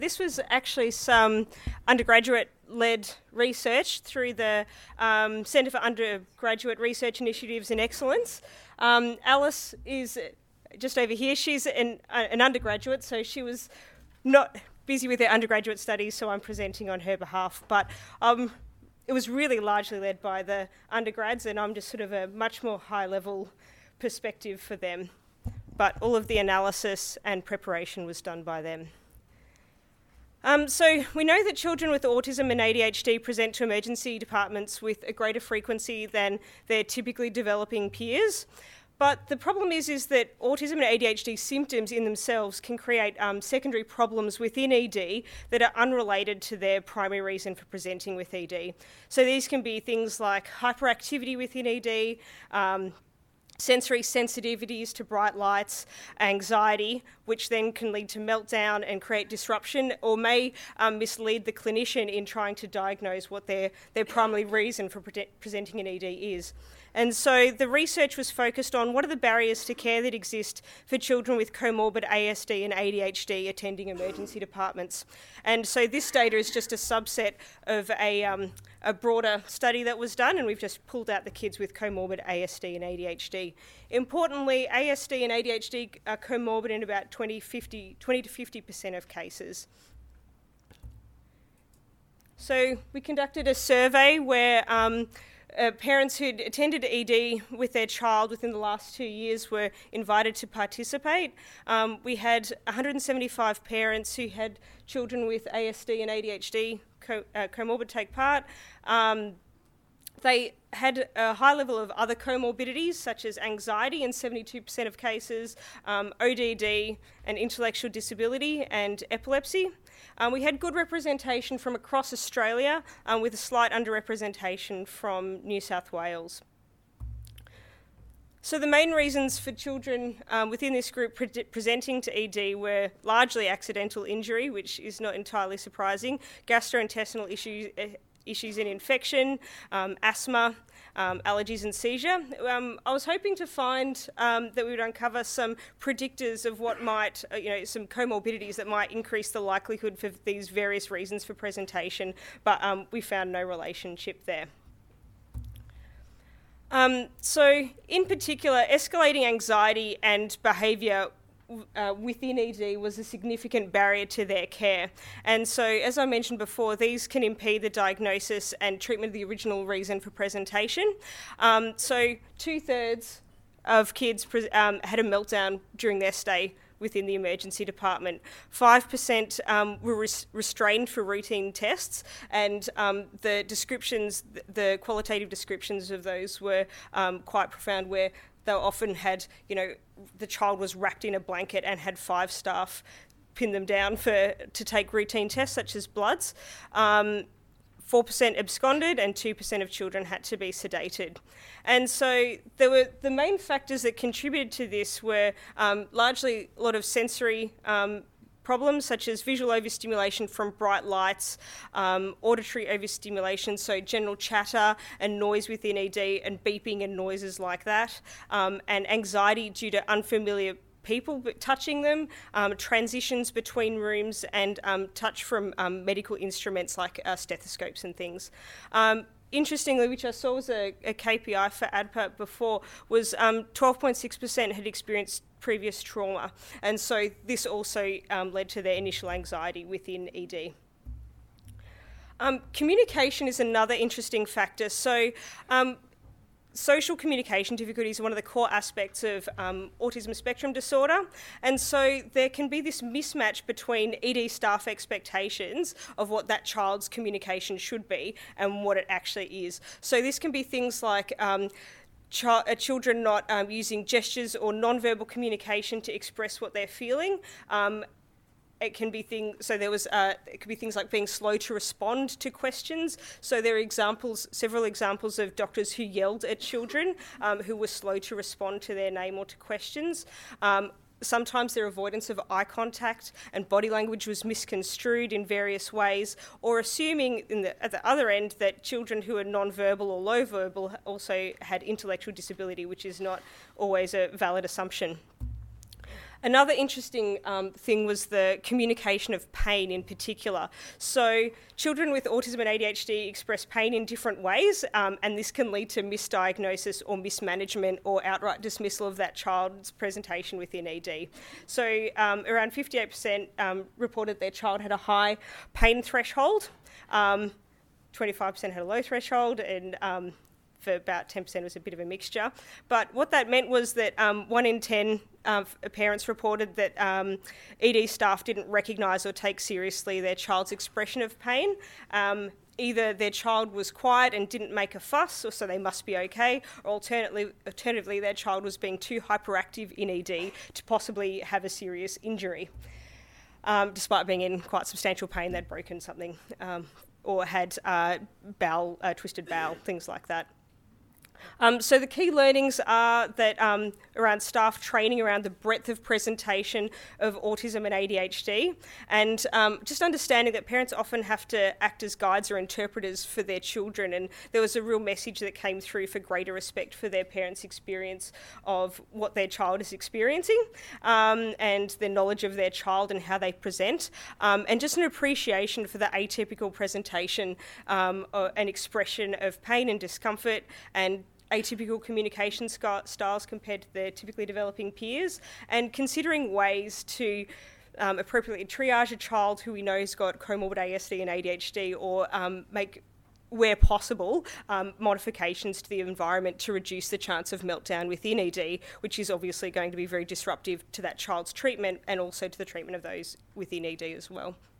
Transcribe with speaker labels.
Speaker 1: This was actually some undergraduate-led research through the Centre for Undergraduate Research Initiatives and Excellence. Alice is just over here. She's an undergraduate, so she was not busy with her undergraduate studies, so I'm presenting on her behalf. But it was really largely led by the undergrads, and I'm just sort of a much more high-level perspective for them. But all of the analysis and preparation was done by them. So we know that children with autism and ADHD present to emergency departments with a greater frequency than their typically developing peers. But the problem is that autism and ADHD symptoms in themselves can create secondary problems within ED that are unrelated to their primary reason for presenting with ED. So these can be things like hyperactivity within ED, sensory sensitivities to bright lights, anxiety, which then can lead to meltdown and create disruption, or may mislead the clinician in trying to diagnose what their primary reason for presenting an ED is. And so the research was focused on what are the barriers to care that exist for children with comorbid ASD and ADHD attending emergency departments. And so this data is just a subset of a broader study that was done, and we've just pulled out the kids with comorbid ASD and ADHD. Importantly, ASD and ADHD are comorbid in about 20 to 50% of cases. So we conducted a survey where parents who'd attended ED with their child within the last 2 years were invited to participate. We had 175 parents who had children with ASD and ADHD comorbid take part. They had a high level of other comorbidities such as anxiety in 72% of cases, ODD and intellectual disability and epilepsy. We had good representation from across Australia with a slight underrepresentation from New South Wales. So the main reasons for children within this group presenting to ED were largely accidental injury, which is not entirely surprising, gastrointestinal issues in infection, asthma, allergies and seizure. I was hoping to find that we would uncover some predictors of what might, some comorbidities that might increase the likelihood for these various reasons for presentation, but we found no relationship there. So in particular, escalating anxiety and behaviour within ED was a significant barrier to their care. And so, as I mentioned before, these can impede the diagnosis and treatment of the original reason for presentation. So 2/3 of kids had a meltdown during their stay within the emergency department. 5% were restrained for routine tests, and the qualitative descriptions of those were quite profound, where they often had, the child was wrapped in a blanket and had 5 staff pin them down to take routine tests such as bloods. 4% absconded and 2% of children had to be sedated. And so the main factors that contributed to this were largely a lot of sensory problems such as visual overstimulation from bright lights, auditory overstimulation, so general chatter and noise within ED and beeping and noises like that, and anxiety due to unfamiliar people touching them, transitions between rooms and touch from medical instruments like stethoscopes and things. Interestingly, which I saw was a KPI for ADPA before, was 12.6% had experienced previous trauma, and so this also led to their initial anxiety within ED. Communication is another interesting factor. So social communication difficulties are one of the core aspects of autism spectrum disorder, and so there can be this mismatch between ED staff expectations of what that child's communication should be and what it actually is. So this can be things like children not using gestures or non-verbal communication to express what they're feeling. It can be it could be things like being slow to respond to questions. So there are several examples of doctors who yelled at children who were slow to respond to their name or to questions. Sometimes their avoidance of eye contact and body language was misconstrued in various ways, or assuming at the other end that children who are non-verbal or low verbal also had intellectual disability, which is not always a valid assumption. Another interesting thing was the communication of pain in particular. So children with autism and ADHD express pain in different ways, and this can lead to misdiagnosis or mismanagement or outright dismissal of that child's presentation within ED. So around 58% reported their child had a high pain threshold, 25% had a low threshold, and for about 10% was a bit of a mixture. But what that meant was that 1 in 10 parents reported that ED staff didn't recognise or take seriously their child's expression of pain. Either their child was quiet and didn't make a fuss, or so they must be okay, or alternatively their child was being too hyperactive in ED to possibly have a serious injury. Despite being in quite substantial pain, they'd broken something or had twisted bowel, things like that. So the key learnings are that around staff training around the breadth of presentation of autism and ADHD, and just understanding that parents often have to act as guides or interpreters for their children, and there was a real message that came through for greater respect for their parents' experience of what their child is experiencing, and their knowledge of their child and how they present, and just an appreciation for the atypical presentation and expression of pain and discomfort and atypical communication styles compared to their typically developing peers, and considering ways to appropriately triage a child who we know has got comorbid ASD and ADHD, or make, where possible, modifications to the environment to reduce the chance of meltdown within ED, which is obviously going to be very disruptive to that child's treatment and also to the treatment of those within ED as well.